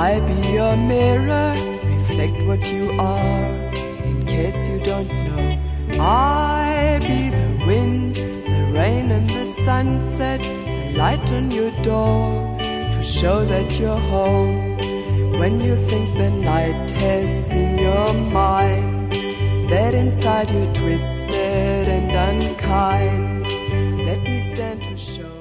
I be your mirror, reflect what you are, in case you don't know. I be the wind, the rain and the sunset, the light on your door, to show that you're home. When you think the night has seen your mind, that inside you're twisted and unkind, let me stand to show.